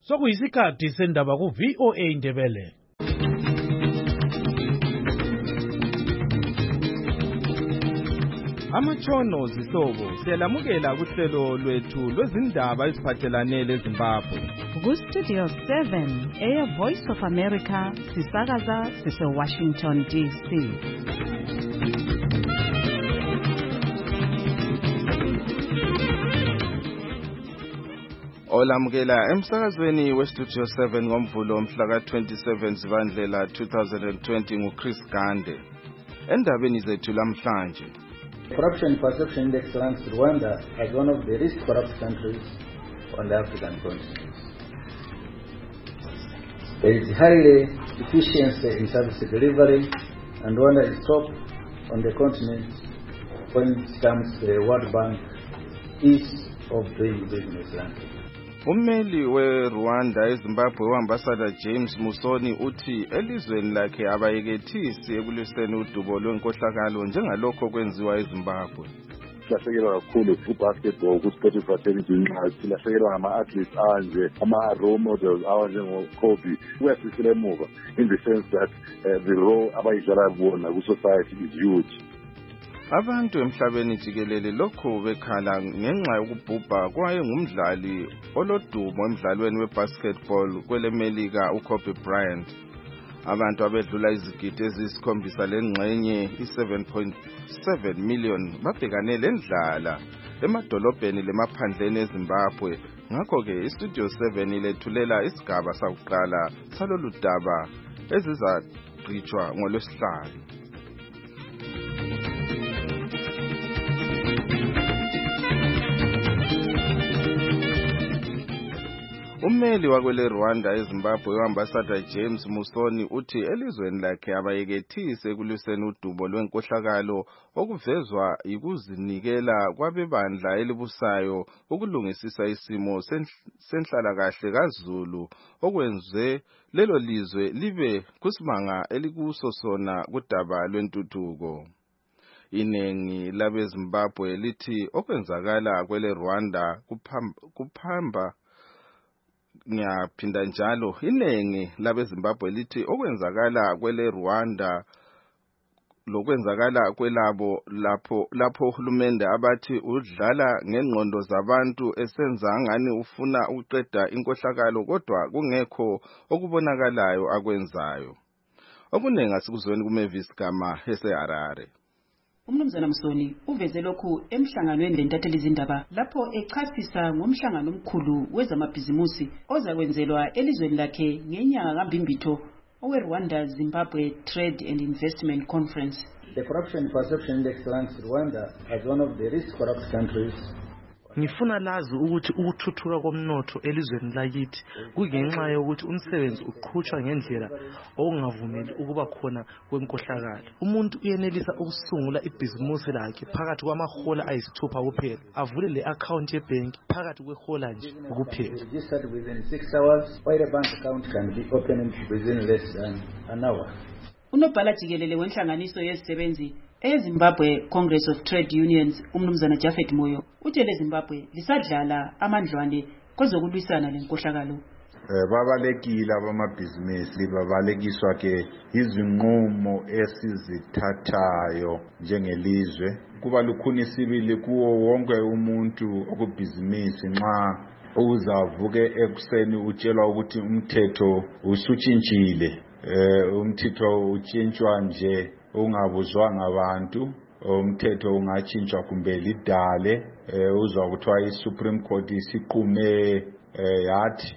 Sokuyisikhathi sendaba ku VOA Indebele. Amatshono zihlobo siyalamukela kuhlelo lwethu lwezindaba eziphathelane leZimbabwe. Ku Studio 7 Air Voice of America sisakaza sise-Washington DC. Olamukela emsakazweni weStudio 7 ngomvulo mhla ka-27 Zibandlela 2020 nguChris Gande. Endabeni zethu lamhlanje. Corruption Perception Index ranks Rwanda as one of the least corrupt countries on the African continent. There is high efficiency in service delivery, and Rwanda is top on the continent when it comes to the World Bank ease of doing business ranking. Ummeli weRwanda eZimbabwe uambassador James Musoni uthi elizweni lakhe abayekethisi ekulwiseni udubo lwenkohlakalo njengalokho kwenziwa eZimbabwe. Silahlekelwa kakhulu ku-basketball, ku-sport fraternity nxa silahlekelwa ngama-athletes anje, ama-role models awanjengoKobe. Kuyasisila emuva in the sense that the role abayidlala bona ku-society is huge. Abantu emhlabeni jikelele lokho bekhala ngenxa yokubhubha kwayengumdlali olodumo emdlalweni webasketball kwelemelika uKobe Bryant. Abantu abedlula izigidi eziyisikhombisa lengxenye i-7.7 million babhekane lendlala emadolobheni lemaphandleni eZimbabwe. Ngakho-ke iStudio 7 ilethulela isigaba sakuqala salolu daba ezizagqitshwa ngoLwesihlanu. Ummeli wakwele Rwanda eZimbabwe uambassador James Musoni uthi elizweni lakhe abayekethise ekulwiseni udubo lwenkohlakalo okuvezwa yikuzinikela kwabebandla elibusayo ukulungisisa isimo senhlalakahle kaZulu okwenze lelo lizwe libe kusimanga elikuso sona kudaba lwentuthuko. Inengi labeZimbabwe lithi okwenzakala kwele Rwanda kuphamba ngiyaphinda njalo inengi labeZimbabwe lithi okwenzakala kwele Rwanda lokwenzakala kwelabo lapho uhulumende abathi udlala ngengqondo zabantu esenza ngani ufuna ukuqeda inkohlakalo kodwa kungekho okubonakalayo akwenzayo. Okunengi asikuzweni kuMavis Gama eseHarare. Umnumzana Musoni uveze lokhu emhlanganweni lentatheli izindaba lapho echasisa ngomhlangano omkhulu wezamabhizimusi ozakwenzelwa elizweni lakhe ngenyanga kaMbimbitho oweRwanda Zimbabwe Trade and Investment Conference. The Corruption Perception Index ranks Rwanda as one of the least corrupt countries. Ngifuna lazi ukuthi ukuthuthuka komnotho elizweni lakithi kungenxa yokuthi umsebenzi uqhutshwa ngendlela okungavumeli ukuba khona kwenkohlakalo. Umuntu uyenelisa ukusungula ibhizimusi lakhe phakathi kwamahola ayisithupha kuphela, avule le account yebank phakathi kwehola nje kuphela. Registered within 6 hours, while a bank account can be opened within less than an hour. Unobhala jikelele wenhlanganiso yezisebenzi eZimbabwe Congress of Trade Unions umnumzana Jafet Moyo uthi leZimbabwe lisadlala amandlwane kwezokulwisana lenkohlakalo. Babalekile abamabhizinisi babalekiswa ke izinqumo esizithathayo njengelizwe. Kuba lukhuni isibili kuwo wonke umuntu okubhizinisi nxa uzavuke ekuseni utshelwa ukuthi umthetho usutshintshile. Umthetho utshintshwa nje ungabuzwanga abantu, umthetho ungatshintshwa kumbe lidale. Uzwa kuthiwa iSupreme Court isiqume yathi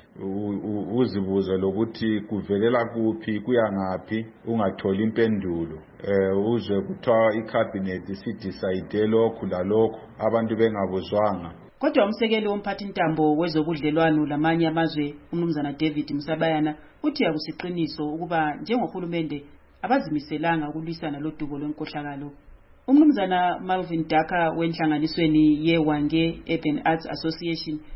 uzibuze lokuthi kuvelela kuphi kuya ngaphi ungatholi impendulo. Uzwe kuthiwa iCabinet isidecide lokhu lalokho abantu bengabuzwanga. Kodwa umsekeli womphathintambo wezobudlelwano lamanye amazwe umnumzana David Msabayana uthi akusiqiniso ukuba njengohulumende abazimiselanga ukulwisana lodubo lwenkohlakalo. Umnumzana Malvin Daka wenhlanganisweni yeWange Urban Arts Association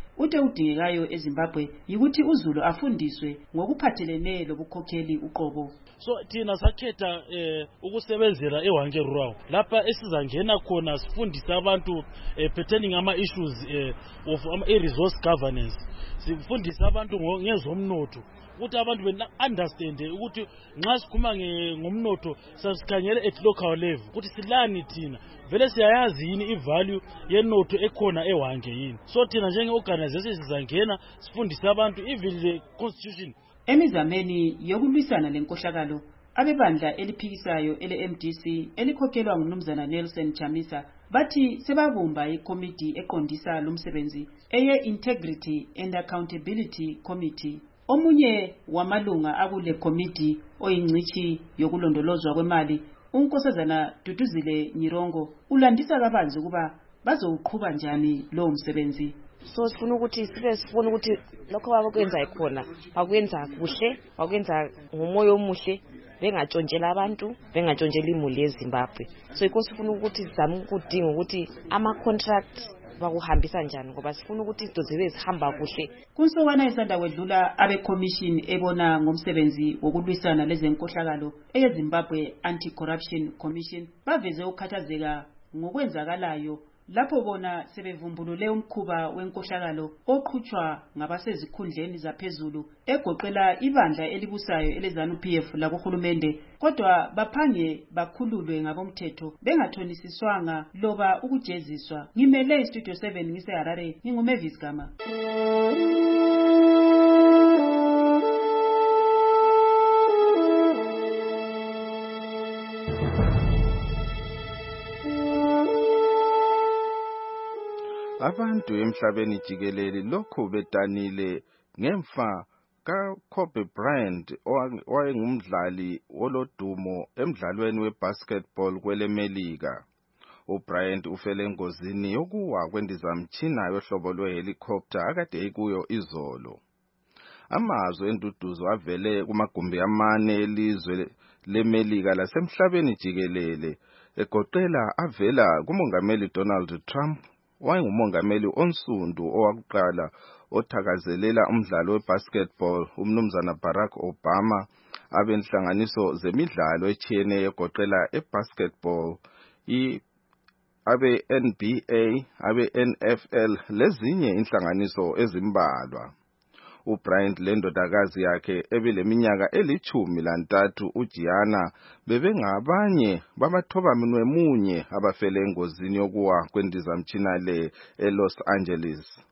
Uthe udingekayo eZimbabwe yikuthi uZulu afundiswe ngokuphathelene lobukhokheli uqobo. So thina sakhetha ukusebenzela eWange Rural lapha esizangena khona sifundisa abantu pertaining ama-issues of resource governance. Sifundisa abantu ngezomnotho ukuthi abantu be-understand ukuthi nxa sikhuma ngomnotho sasikhangele at local level ukuthi silani thina vele siyayazi yini i-value yenotho ekhona eWange yini. So thina njenge-organization sizangena sifundisa abantu even the constitution. Emizameni yokulwisana lenkohlakalo, abebandla eliphikisayo ele-MDC elikhokhelwa nguMnumzana Nelson Chamisa bathi sebabumba ikomiti eqondisa lumsebenzi eye-Integrity and Accountability Committee. Omunye wamalunga akule komiti oyingcithi yokulondolozwa kwemali, uNkosazana Duduzile Nyirongo, ulandisa kabanzi ukuba bazowuqhuba njani lo msebenzi. So sifuna ukuthi sifuna ukuthi lokho abakwenza ikhona bakwenza kuhle, bakwenza ngomoya omuhle, bengatshontshela abantu, bengatshontshela imuli yeZimbabwe. So ikho sifuna ukuthi sizame ukudinga ukuthi ama-contract bakuhambisa njani ngoba sifuna ukuthi izinto zibe zihamba kuhle. Kunsokwana esanda kwedlula abe-commission ebona ngomsebenzi wokulwisana lezenkohlakalo eyeZimbabwe Anti-Corruption Commission baveze ukukhathazeka ngokwenzakalayo lapho bona sebevumbulule umkhuba wenkohlakalo oqhutshwa ngabasezikhundleni zaphezulu egoqela ibandla elibusayo eleZANU-PF lakuhulumende, kodwa baphange bakhululwe ngabomthetho bengathonisiswanga loba ukujeziswa. Ngimele iStudio 7 ngiseHarare, nginguMavis Gama. Abantu emhlabeni jikelele lokho bedanile ngemfa kaKobe Bryant owayengumdlali olodumo emdlalweni webasketball kwelemelika. uBryant ufele engozini yokuwa kwendizamtshina yohlobo lwehelicopter akade ekuyo izolo. Amazwi enduduzo avele kumagumbi amane elizwe lemelika lasemhlabeni jikelele egoqela avela kumongameli Donald Trump, wayengumongameli onsundu owakuqala othakazelela umdlalo webasketball, umnumzana Barack Obama, abenhlanganiso zemidlalo etshiyeneyo egoqela ebasketball, abe-NBA, abe-NFL lezinye inhlanganiso ezimbalwa. uBryant lendodakazi yakhe ebeleminyaka eli13 uGianna bebengabanye babathobaminwe munye abafele engozini yokuwa kwendizamtshina le eLos Angeles.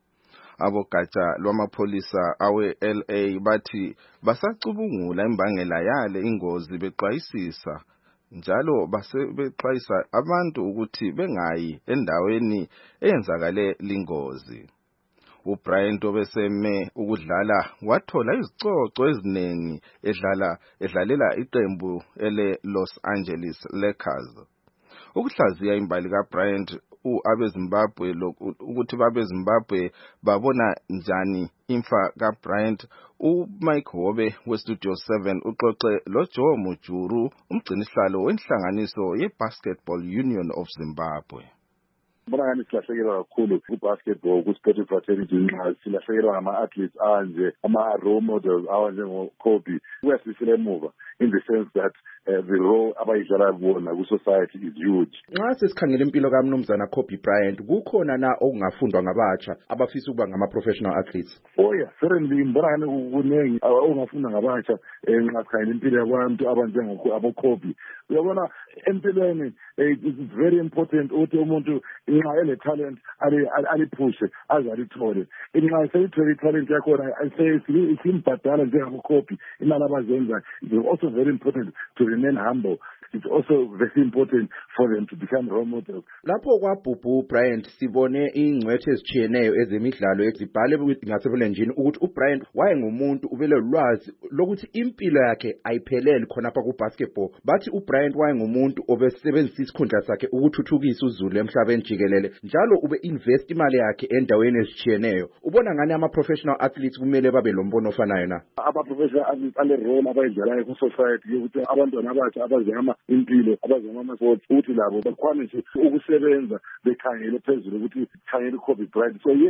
Abogatsha lwamapholisa awe-LA bathi basacubungula imbangela yale ingozi bexwayisisa njalo bexwayisa abantu ukuthi bengayi endaweni eyenzakale lingozi. uBryant obeseme ukudlala wathola izicoco eziningi edlalela iqembu ele-Los Angeles Lakers. Ukuhlaziya imbali kaBryant abeZimbabwe ukuthi babeZimbabwe babona njani imfa kaBryant, uMike Hobe weStudio 7 uxoxe loJoe Mujuru, umgcinihlalo wenhlanganiso yeBasketball Union of Zimbabwe. Mbona ngani silahlekelwa kakhulu ku-basketball, ku-sporting fraternity nxa silahlekelwa ngama-athletes anje, ama-role models awanjengoKobe. Kuyasifisela emuva in the sense that the role abayidlala bona ku-society is huge. Nxa sesikhangela impilo kaMnumzana Kobe Bryant, kukhona na okungafundwa ngabatsha abafisa ukuba ngama-professional athletes? Oh yeah, certainly. Mbona ngani kunengi okungafunda ngabatsha nxa sikhangela impilo yabantu abanjengoKobe. Uyabona empilweni it's very important ukuthi umuntu nxa ele-talent aliphushe aze alithole. Nxa selithole i-talent yakhona isimbhadala njengaboKobe imali abazenza. It's also very important to remain humble. It's also very important for them to become role models. Lapho kwabhubha uBryant sibone ingcwethe ezitshiyeneyo ezemidlalo ezibhale ngasebulenjini ukuthi uBryant wayengumuntu ubele ulwazi lokuthi impilo yakhe ayipheleli khonapha kubasketball. Bathi uBryant wayengumuntu obesebenzisa isikhundla sakhe ukuthuthukisa uZulu emhlabeni jikelele, njalo ube invest imali yakhe endaweni ezitshiyeneyo. Ubona ngani ama-professional athletes kumele babe lombono ofanayo na? Ama-professional athletes ale-role abayidlalayo ku-society yokuthi abantwana abatsha abazama impilo, abazama ama-sports, ukuthi labo bakwanise ukusebenza bekhangele phezulu ukuthi khangele uKobe Bryant. So yeah,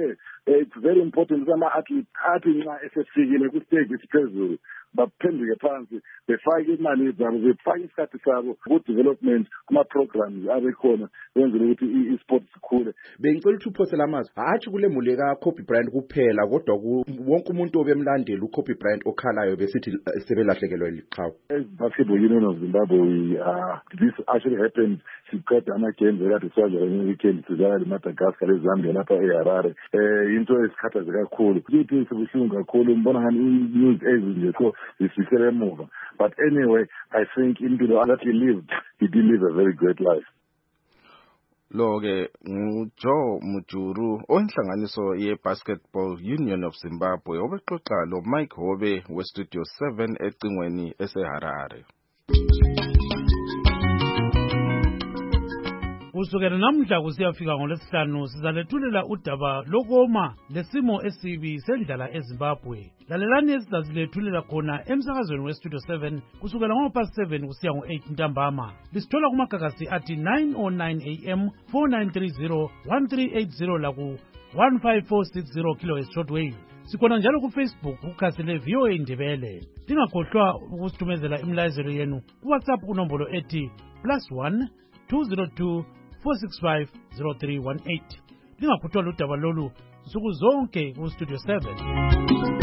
It's very important ukuthi ama-athletes athi nxa esefikile ku-stage esiphezulu baphenduke phansi befake imali zabo befake isikhathi sabo ku-development kuma-programs abekhona benzele ukuthi i-sport sikhule. Bengicela ukuthi uphosele amazwi hatshi kule muli kaKobe Bryant kuphela kodwa wonke umuntu obemlandela uKobe Bryant okhalayo besithi sebelahlekelwa liqhawe. As Basketball Union of Zimbabwe, this actually happened. Siqeda ama-games ekade siwadlala nge-weekend sidlala leMadagascar leZambia lapha eHarare. Into esikhathaze kakhulu futhi sibuhlungu kakhulu mbona ngani i-news ezinje so zisifisele emuva. But anyway, I think impilo that he did live a very great life. Lo-ke nguJoe Mujuru oyinhlanganiso ye-Basketball Union of Zimbabwe obexoxa lo Mike Hobe we-Studio 7 ecingweni eseHarare. Kusukela namhla kusiyafika ngoLwesihlanu sizalethulela udaba lokoma lesimo esibi sendlala eZimbabwe. Lalelani esizazilethulela khona emsakazweni weStudio 7 kusukela ngo-7 kusiya ngo-8 ntambama. Lisithola kumagagasi athi 9:09 AM 4930 1380 laku 15460 kHz shortwave. Sikhona njalo kuFacebook kukhasi le-VOA Indebele. Lingakhohlwa ukusithumezela imilayezelo yenu kuWhatsApp kunombolo ethi +1 202 465 0318. Lingakhohlwa udaba lolu nsuku zonke kuStudio 7.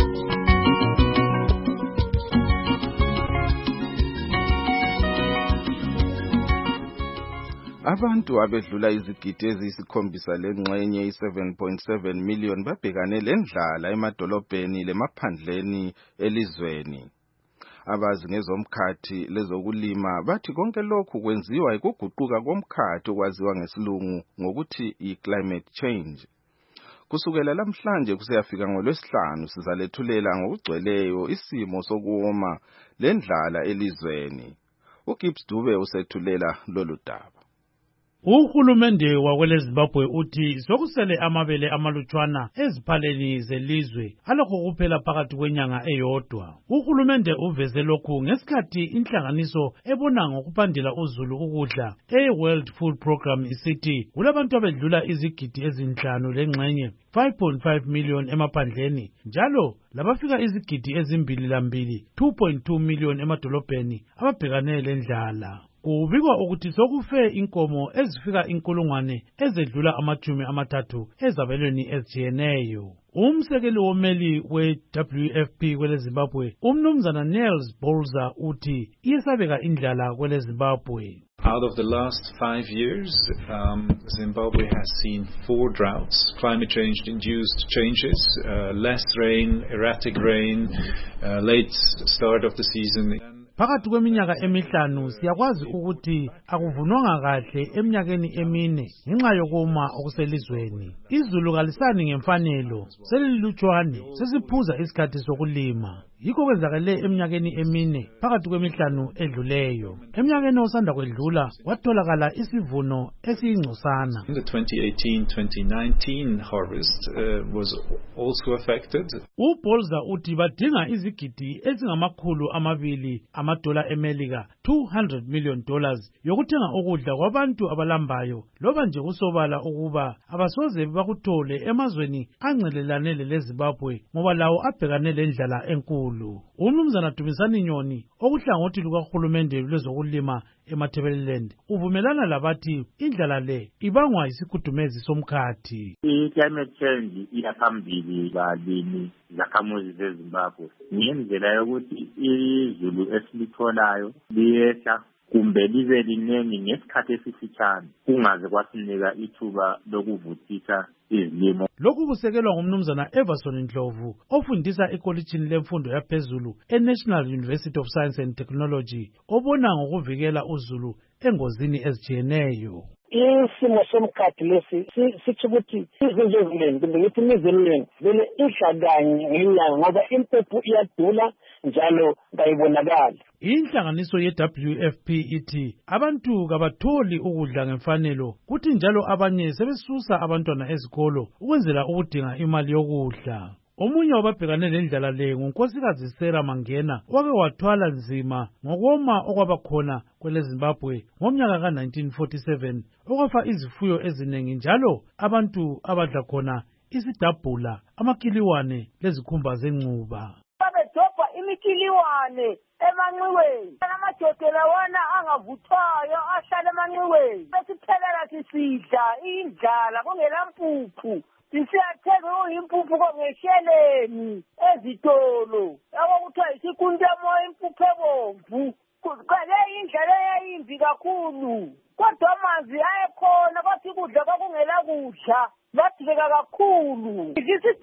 Abantu abedlula izigidi eziyisikhombisa lengxenye i-7.7 million babhekane lendlala emadolobheni lemaphandleni elizweni. Abazi ngezomkhathi lezokulima bathi konke lokhu kwenziwa ikuguquka komkhathi okwaziwa ngesilungu ngokuthi i-climate change. Kusukela lamhlanje kusiyafika ngoLwesihlanu sizalethulela ngokugcweleyo isimo sokuwoma lendlala elizweni. uGibbs Dube usethulela lolu daba. Uhulumende wakweleZimbabwe uthi sokusele amabele amalutshwana eziphaleni zelizwe alokho kuphela phakathi kwenyanga eyodwa. Uhulumende uveze lokhu ngesikhathi inhlanganiso ebona ngokuphandela uzulu ukudla e-World Food Program isithi kulabantu abedlula izigidi ezinhlanu lengxenye 5.5 million emaphandleni njalo labafika izigidi ezimbili lambili 2.2 million emadolobheni ababhekane lendlala. Kubikwa ukuthi sokufe inkomo ezifika 1,000 ezedlula 30 ezabelweni ezitshiyeneyo. Umsekeli womeli we-WFP kweleZimbabwe umnumzana Nels Bolza uthi iyesabeka indlala kweleZimbabwe. Out of the last 5 years, Zimbabwe has seen 4 droughts, climate change-induced changes, less rain, erratic rain, late start of the season. Phakathi kweminyaka emihlanu siyakwazi ukuthi akuvunwanga kahle eminyakeni emine ngenxa yokuma okuselizweni. Izulu kalisani ngemfanelo, selilutshwane, sesiphuza isikhathi sokulima. Yikho kwenzakale eminyakeni emine phakathi kwemihlanu edluleyo. Eminyakeni osanda kwedlula watholakala isivuno esiyingcosana. The 2018-2019 harvest was also affected. uBolza uthi badinga izigidi ezingama200 $200 eMelika $200 million yokuthenga ukudla kwabantu abalambayo loba nje kusobala ukuba abasoze bakuthole emazweni ancelelane leZimbabwe ngoba lawo abhekane lendlala enkulu. Umnumzana Dumisani Nyoni okuhlangothi lukahulumende lwezokulima eMatabeleland uvumelana labathi indlala le ibangwa isikhudumezi somkhathi. I-climate change iyaphambili balimi zakhamuzi zeZimbabwe ngendlela yokuthi izulu esilitholayo liyehla kumbe libe linengi ngesikhathi esifitshane kungaze kwasinika ithuba lokuvuthisa izilimo. Lokhu kusekelwa ngumnumzana Everson Ndlovu ofundisa ekolitshini lemfundo yaphezulu eNational University of Science and Technology obona ngokuvikela uzulu engozini ezitshiyeneyo. Isimo somkhathi lesi sithi ukuthi izinto eziningi kumbe ngithi imizi vele idla kanye ngenyanga ngoba impepho iyadula njalo kayibonakali. Inhlanganiso ye-WFP ithi abantu kabatholi ukudla ngemfanelo kuthi njalo abanye sebesusa abantwana ezikolo ukwenzela ukudinga imali yokudla. Omunye wababhekane lendlala le ngunkosikazi Sarah Mangena wake wathwala nzima ngokoma okwabakhona kweleZimbabwe ngomnyaka ka-1947 okwafa izifuyo eziningi njalo abantu abadla khona isidabhula amakiliwane lezikhumba zencuba. Babedobha imikiliwane emanxiweni, amajodela wana angavuthwayo ahlala emanxiweni, besiphelela sisidla indlala kungelampuphu. Sisiyathenga uyimpuphu kongesheleni ezitolo yabo kuthiwa isikuntemo impuphu ebomvu. Le indlela eyayimbi kakhulu, kodwa amanzi ayekhona kodwa ukudla kwakungela kudla badileka kakhulu.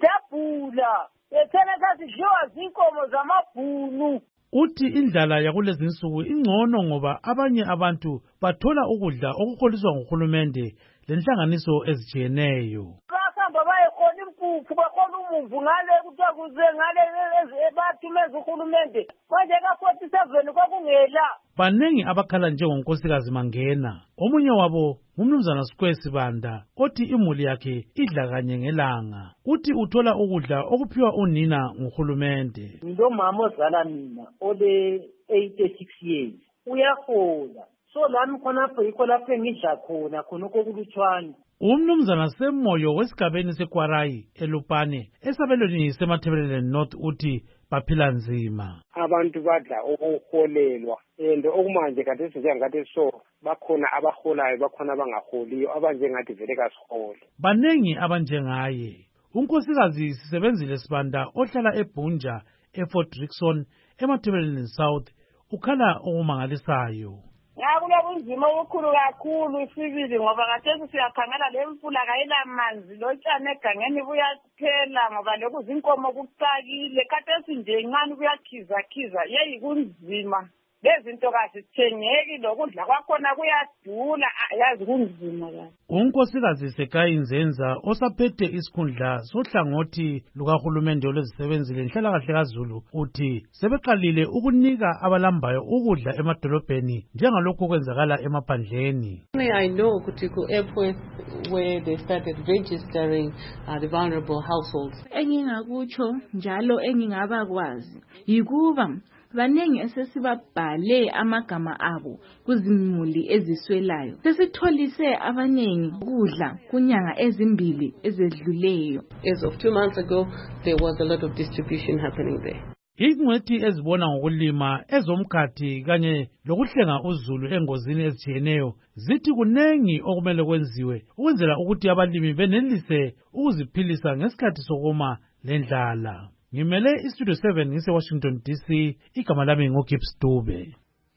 Isidabhula yethena sasidliwa zinkomo zamabhunu. Uthi indlala yakulezi insuku ingcono ngoba abanye abantu bathola ukudla okuholiswa nguhulumende lenhlanganiso ezitshiyeneyo. Basamba bayekhona impuphu bakhona umumvu ngale kuthiwa kuze ngale bathumeza uhulumende manje ka-47 kwakungela. Banengi abakhala njengonkosikazi Mangena. Omunye wabo ngumnumzana Sikwesi Banda othi imuli yakhe idla kanye ngelanga. Uthi uthola ukudla okuphiwa unina nguhulumende. Ngilomama ozala mina ole 86 years uyahola, so lami khonapho yikho lapho engidla khona okulutshwana. Umnumzana Semoyo wesigabeni seKwarayi eLupane esabelweni seMathebeleni North uthi baphila nzima. Abantu badla okuholelwa and okumanje kade sizengathi so bakhona abaholayo bakhona abangaholiyo abanjengathi vele kasihole. Banengi abanjengaye. Unkosikazi Sisebenzile Sibanda ohlala eBunja eFort Rickson eMathebeleni South ukhala okumangalisayo. Kunzima okukhulu kakhulu isibili ngoba khathesi siyakhangela lemfula kayilamanzi lotshani egangeni buyaphela ngoba lokhu zinkomo kucakile khathesi nje incane kuyakhiza yeyi kunzima lezinto kasithengeki lokudla kwakhona kuyadula yazi kunzima kahle. Unkosikazi Sekayinzenza osaphethe isikhundla sohlangothi lukahulumende olezisebenzi lenhlalakahle kaZulu uthi sebeqalile ukunika abalambayo ukudla emadolobheni njengalokho kwenzakala emaphandleni. I know ukuthi ku-Epworth where they started registering the vulnerable households. Engingakutsho njalo engingabakwazi yikuba banengi esesibabhale amagama abo kuzimuli eziswelayo. Sesitholise abanengi ukudla kunyanga ezimbili ezedluleyo. As of 2 months ago, there was a lot of distribution happening there. Ingcwethi ezibona ngokulima ezomkhathi kanye lokuhlenga uzulu engozini ezitshiyeneyo zithi kunengi okumele kwenziwe ukwenzela ukuthi abalimi benelise ukuziphilisa ngesikhathi sokoma lendlala. Ngimele iStudio 7 ngise-Washington DC, igama lami nguGibbs Dube.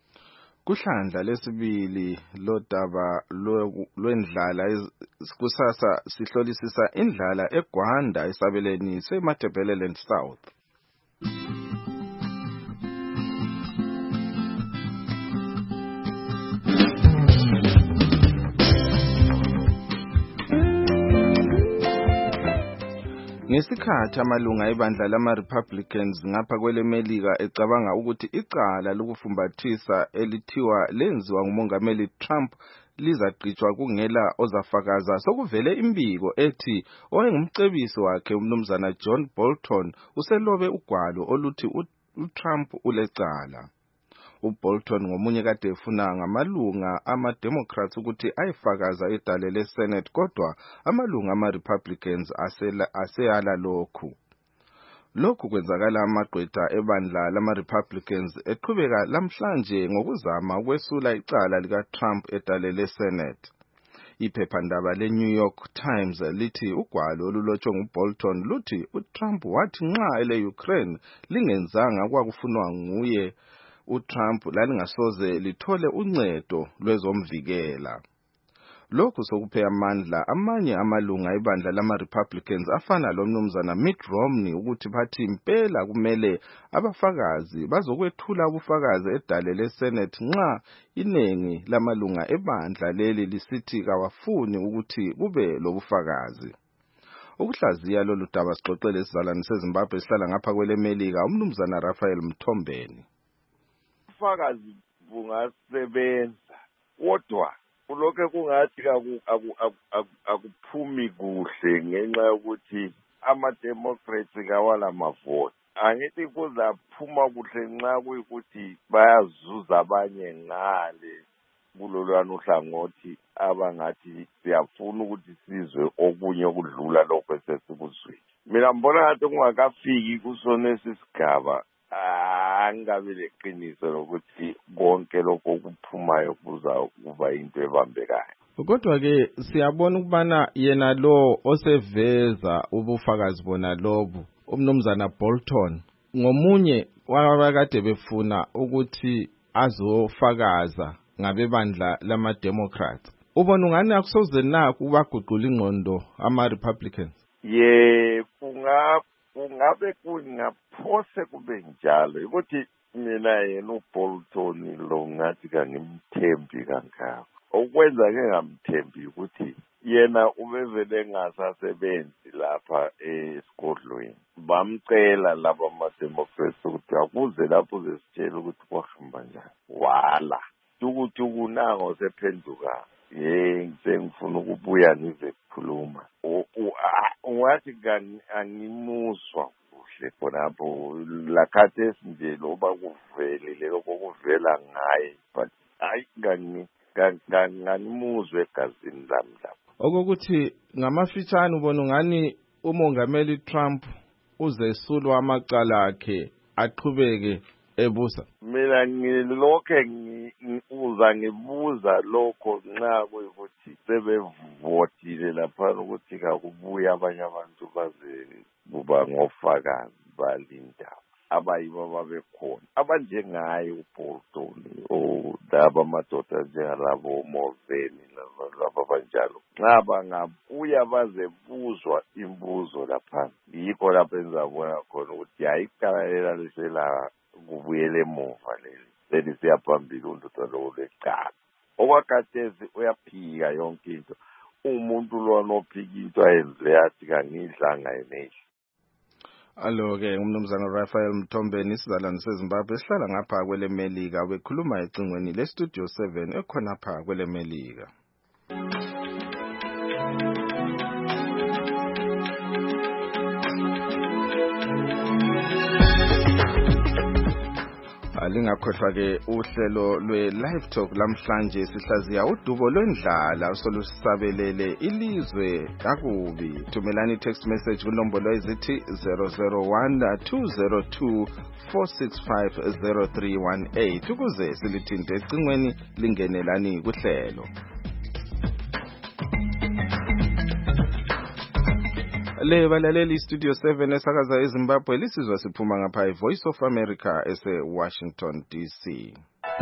Kuhlandla lesibili lodaba lwendlala kusasa sihlolisisa indlala eGwanda esabeleni seMathebeleni South. Ngesikhathi amalunga ebandla lama-Republicans ngapha kwelemelika ecabanga ukuthi icala lokufumbathisa elithiwa lenziwa ngumongameli Trump lizagqitshwa kungela ozafakaza, sokuvele imbiko ethi owayengumcebisi wakhe umnumzana John Bolton uselobe ugwalo oluthi uTrump ulecala. uBolton ngomunye kade efuna ngamalunga ama-Democrats ukuthi ayifakaza idale le-Senate, kodwa amalunga ama-Republicans aseyala lokhu. Lokhu kwenzakala amagqwetha ebandla lama-Republicans eqhubeka lamhlanje ngokuzama ukwesula icala lika-Trump edale le-Senate. Iphephandaba le-New York Times lithi ugwalo olulotshwe nguBolton luthi uTrump wathi nxa ele-Ukraine lingenzanga kwakufunwa nguye uTrump lalingasoze lithole uncedo lwezomvikela. Lokhu sokuphe amandla amanye amalunga ebandla lama-Republicans afana lomnumzana Mitt Romney ukuthi bathi impela kumele abafakazi bazokwethula ubufakazi edale le-Senate nxa inengi lamalunga ebandla leli lisithi kawafuni ukuthi kube lobufakazi. Ukuhlaziya lolu daba sixoxele isizalwane seZimbabwe esihlala ngapha kwelemelika umnumzana Raphael Mthombeni. Ubufakazi bungasebenza kodwa kulokho kungathi akuphumi kuhle ngenxa yokuthi ama-Democrats kawala mavoti. Angithi kuzaphuma kuhle nxa kuyikuthi bayazuza abanye ngale kulolwana uhlangothi abangathi siyafuna ukuthi sizwe okunye okudlula lokho esesikuzwile. Mina mbona ngathi kungakafiki kusona esisigaba angabe leqiniso lokuthi konke lokho okuphumayo kuza kuba into ebambekayo. Kodwa ke siyabona ukubana yena lo oseveza ubufakazi bona lobu umnumzana Bolton ngomunye wabakade befuna ukuthi azofakaza ngabebandla lama Democrats. Ubona ungani akusoze na kubaguqula ingqondo ama Republicans? Kungabe kungaphose kube njalo ukuthi mina yena uBolton lo ngathi kangimthembi kangako. Okwenza ke ngamthembi ukuthi yena ubevele engasasebenzi lapha esigodlweni. Bamcela laba ama-Democrats ukuthi akuze lapho uzesitshela ukuthi kwahamba njani. Wala tukutuku nango sephenduka. Sengifuna ukubuya ngize kukhuluma. Ungathi angimuzwa kuhle khonapho lakhathesi nje loba kuvelile lokho kuvela ngaye, but hayi nganimuzwe egazini lami lapho. Okokuthi ngamafitshane ubona ungani umongameli Trump uzesulwa amacala akhe aqhubeke ebusa. Mina ngilokho ngibuza lokho nxa kuyikuthi sebevotile lapha ukuthi kakubuya abanye abantu baze kuba ngofakazi balinda abayibo babekhona abanjengaye uBolton laba amadoda njengalabo Mulvaney laba banjalo nxa bangabuya baze buzwa imbuzo lapha yikho lapho enzabona khona ukuthi ayikalela lesela kubuyele emuva leli siyaphambili undoda lo lecala okwakhathesi uyaphika yonke into umuntu lo nophika into ayenze yathi kangidlanga enehle. Allo ke umnumzana Raphael Mthombeni isizalwane seZimbabwe esihlala ngapha kwele Melika bekhuluma ecingweni le Studio 7 ekhona pha kwele Melika. Lingakhohlwa ke uhlelo lwe-Live Talk lamhlanje sihlaziya udubo lwendlala oselusabelele ilizwe kakubi. Thumelani text message kunombolo ezithi 001-202-465-0318 ukuze silithinte ecingweni lingenelani kuhlelo. Le balaleli Studio 7 esakaza eZimbabwe lisizwa siphuma ngapha Voice of America ese Washington DC.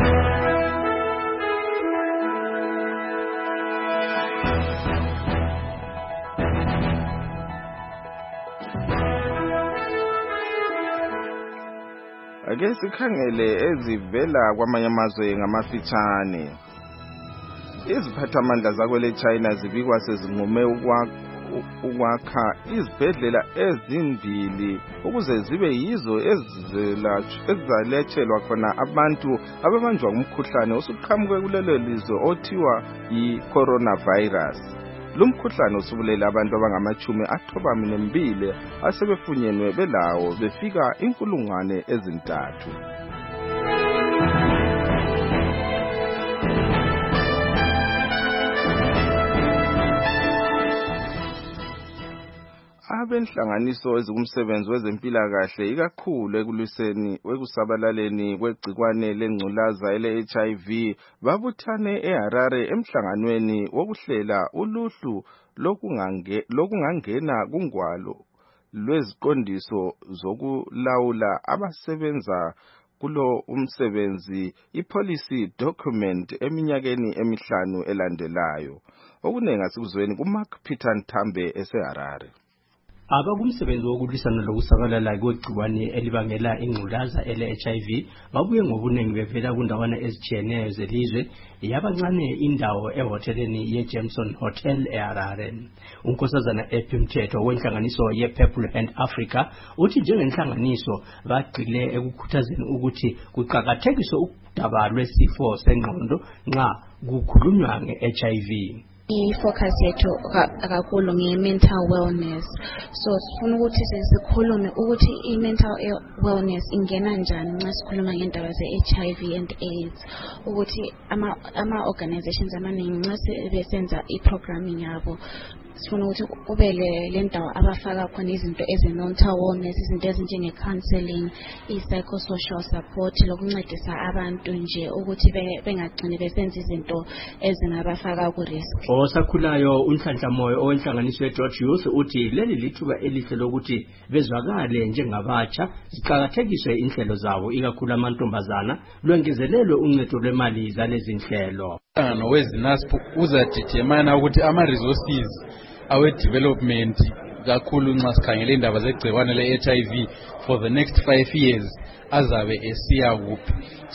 Ake sikhangele ezivela kwamanye amazwe ngamafitshane. Iziphathamandla zakwele China zibikwa sezinqume ukwakha izibhedlela ezimbili ukuze zibe yizo ezizaletshelwa khona abantu ababanjwa ngumkhuhlane osuqhamuke kulelo lizwe othiwa yi-coronavirus. Lumkhuhlane usubulele abantu abangama-92 asebefunyenwe belawo befika 3,000. Abenhlanganiso ezikumsebenzi wezempilakahle ikakhulu ekusabalaleni kwegcikwane lengculaza ele-HIV babuthane eHarare emhlanganweni wokuhlela uluhlu lokungangena kungwalo lweziqondiso zokulawula abasebenza kulo umsebenzi ipolicy document eminyakeni emihlanu elandelayo. Okunengi asikuzweni kuMark Peter Ntambe eseHarare. Abakumsebenzi wokulwisana lokusabalala kwegciwane elibangela ingculaza ele-HIV babuye ngobunengi bevela kundawana ezitshiyeneyo zelizwe yabancane indawo ehoteleni ye-Jameson Hotel eHarare. Unkosazana Ephimthetho wenhlanganiso ye-People and Africa uthi njengenhlanganiso bagxile ekukhuthazeni ukuthi kuqakathekiswe udaba lwesifo sengqondo nxa kukhulunywa nge-HIV. I-focus yethu kakhulu nge-mental wellness. So sifuna ukuthi sikhulume ukuthi i-mental wellness ingena njani nxa sikhuluma ngendaba ze-HIV and AIDS, ukuthi ama-organizations amaningi nxa besenza i-programming yabo sifuna ukuthi kube le ndawo abafaka khona izinto eze-mental wellness, izinto ezinjenge-counseling, i-psychosocial support, lokuncedisa abantu nje ukuthi bengagcini besenza izinto ezingabafaka ku-risk. Osakhulayo uNhlanhla Moyo owenhlanganiso ye-George Youth uthi leli lithuba elihle lokuthi bezwakale njengabatsha ziqakathekiswe inhlelo zabo ikakhulu amantombazana lwengezelelwe uncedo lwemali zalezi nhlelo. Wezinasp uzadetermine ukuthi ama-resources awe-development kakhulu nxa sikhangele indaba zegciwane le-HIV for the next 5 years azabe esiya kuphi.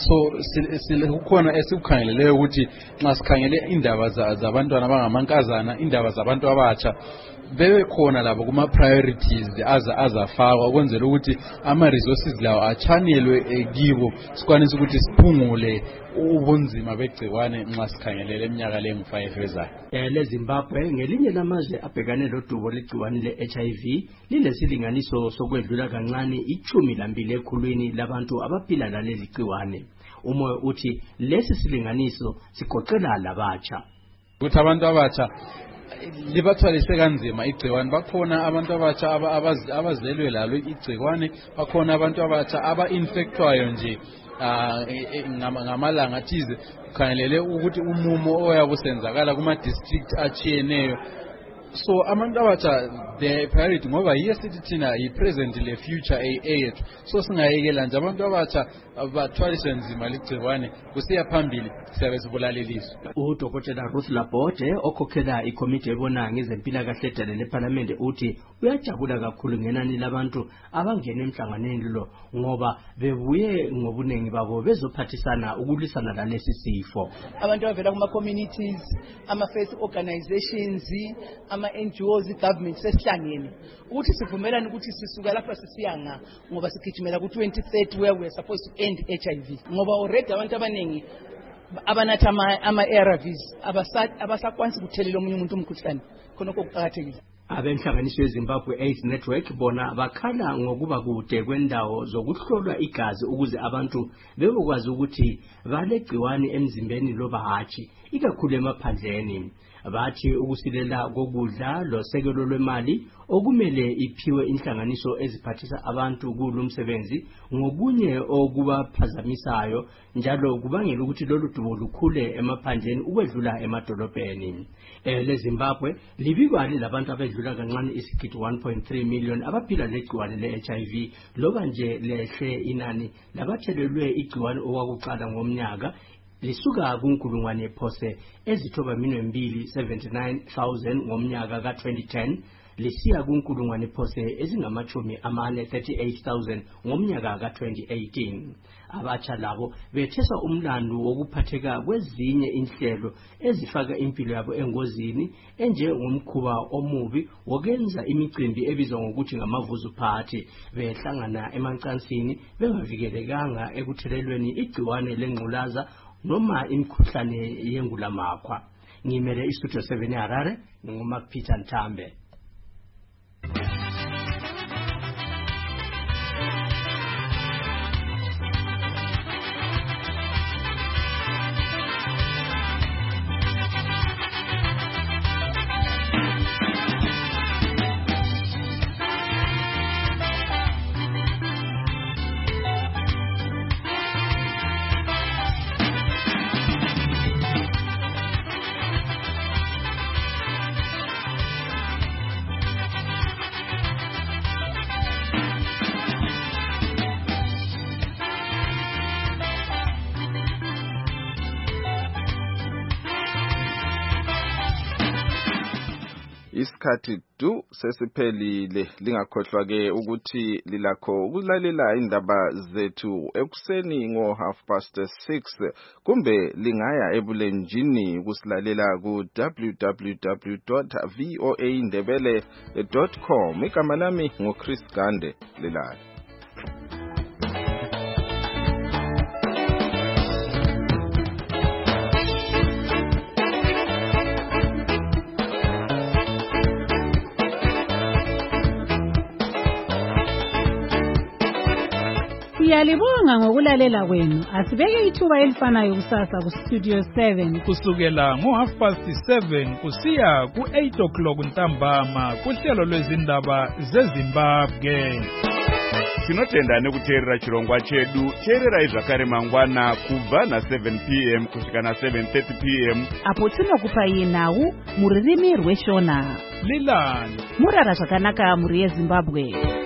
So kukhona esikukhangeleleyo ukuthi nxa sikhangele indaba zabantwana abangamankazana, indaba zabantu abatsha bebe khona labo kuma priorities azafakwa ukwenzela ukuthi ama-resources lawo achanelwe kibo sikwanise ukuthi siphungule ubunzima begciwane nxa sikhangelele eminyaka lengu-5 ezayo. LeZimbabwe ngelinye lamazwe abhekane lodubo legciwane le-HIV lilesilinganiso sokwedlula kancane 12 ekhulwini labantu abaphila laleli gciwane. Umoyo uthi lesi silinganiso sigoqela labatsha. Ukuthi abantu abatsha libathwalise kanzima igciwane. Bakhona abantu abatsha abazelwe lalo igciwane, bakhona abantu abatsha aba-infectwayo nje ngamalanga athize kukhangelele ukuthi umumo oyabusenzakala kuma-district achiyeneyo. So abantu abatsha the priority ngoba yiyo sithi thina yi-present le-future yethu. So singayekela nje abantu abatsha bathwaliswe nzima ligciwane kusiya phambili siyabe sibulalelizwe. UDokotela Ruth Laborde okhokhela ikomiti ebona ngezempilakahle edale leParliament uthi uyajabula kakhulu ngenani labantu abangena emhlanganweni lo ngoba bebuye ngobunengi babo bezophathisana ukulwisana lalesi sifo. Abantu abavela kuma-communities, ama-faith organizations, ama-NGOs, i-government sesihlangene ukuthi sivumelane ukuthi sisuka lapha sisiya ngoba sigijimela ku-2030 where we are supposed to end HIV. Ngoba already abantu abaningi abanatha ama-ARVs abasakwanisi ukuthelela omunye umuntu umkhuhlane khonokho kuqakathekile. Abenhlanganiso yeZimbabwe AIDS Network bona bakhala ngokuba kude kwendawo zokuhlolwa igazi ukuze abantu bebekwazi ukuthi balegciwane emzimbeni loba hatshi ikakhulu emaphandleni. Bathi ukusilela kokudla losekelo lwemali okumele iphiwe inhlanganiso eziphathisa abantu kulumsebenzi ngokunye okubaphazamisayo njalo kubangela ukuthi lolu dubo lukhule emaphandleni ukwedlula emadolobheni. LeZimbabwe libikwa labantu abedlula kancane isigidi 1.3 million abaphila legciwane le-HIV loba nje lehle inani labathelelwe igciwane okwakuqala ngomnyaka lisuka kunkulungwane phose ezithoba 279,000 ngomnyaka ka-2010 lisiya kunkulungwane phose ezingamachumi 38,000 ngomnyaka ka-2018. Abatsha labo bethesa umlando wokuphatheka kwezinye inhlelo ezifaka impilo yabo engozini enjengomkhuba omubi wokenza imicimbi ebizwa ngokuthi ngamavuzu party behlangana emacansini bengavikelekanga ekuthelelweni igciwane lengculaza noma imikhuhlane yengulamakhwa. Ngimele iStudio 7 eHarare ngumapita Ntambe. Isikhathi sesiphelile lingakhohlwa ke ukuthi lilakho ukulalela indaba zethu ekuseni ngo6:30 kumbe lingaya ebulenjini kusilalela ku www.voaindebele.com. Igama lami ngoChris Gande lelala. Siyalibonga ngokulalela kwenu. Asibeke ithuba elifanayo kusasa ku Studio 7 kusukela ngo7:30 kusiya ku8 ntambama kuhlelo lwezindaba zeZimbabwe. Tinotenda nekuteerera chirongwa chedu. Teererai zvakare mangwana kubva na7 p.m. kusvika na7:30 p.m. apo tinokupai nhau mururimi rweshona. Lilani murara zvakanaka muri yeZimbabwe.